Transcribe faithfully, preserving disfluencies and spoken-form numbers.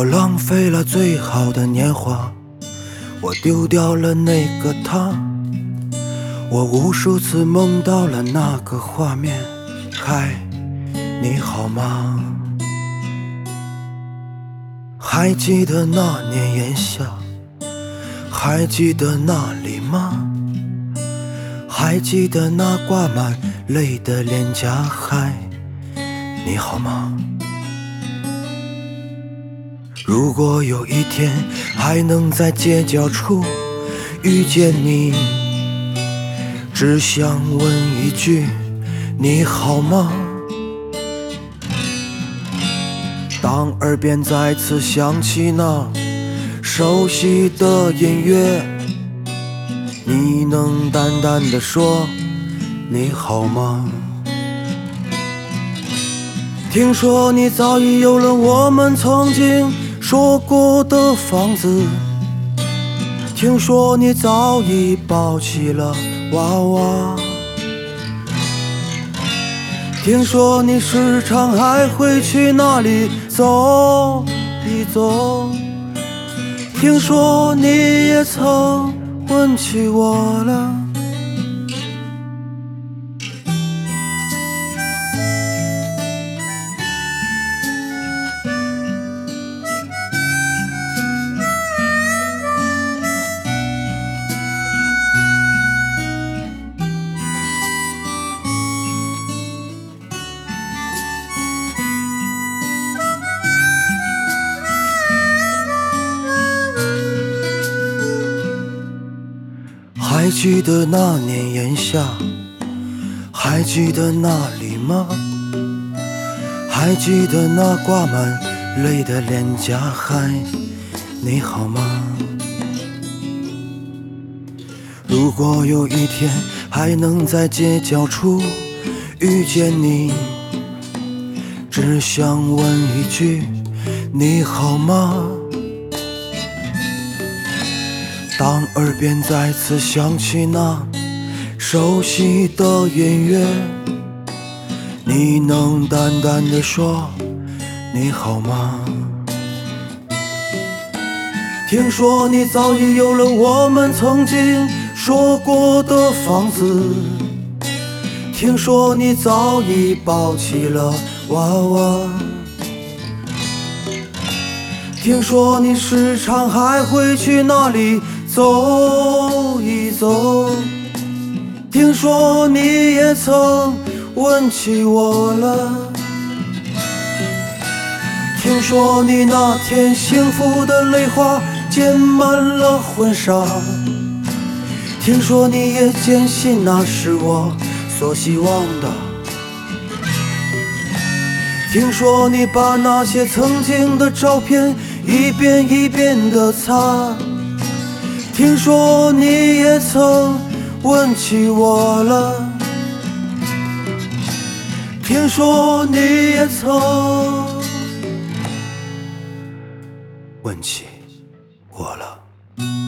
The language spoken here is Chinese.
我浪费了最好的年华，我丢掉了那个他，我无数次梦到了那个画面。嗨，你好吗？还记得那年炎夏，还记得那里吗？还记得那挂满泪的脸颊。嗨，你好吗？如果有一天还能在街角处遇见你，只想问一句，你好吗？当耳边再次响起那熟悉的音乐，你能淡淡地说你好吗？听说你早已有了我们曾经说过的房子，听说你早已抱起了娃娃，听说你时常还会去那里走一走，听说你也曾问起我了。还记得那年炎夏，还记得那里吗？还记得那挂满泪的脸颊。嗨，你好吗？如果有一天还能在街角处遇见你，只想问一句，你好吗？当耳边再次响起那熟悉的音乐，你能淡淡地说你好吗？听说你早已有了我们曾经说过的房子，听说你早已抱起了娃娃，听说你时常还会去那里走一走，听说你也曾问起我了，听说你那天幸福的泪花溅满了婚纱，听说你也坚信那是我所希望的，听说你把那些曾经的照片一遍一遍地擦，听说你也曾问起我了，听说你也曾问起我了。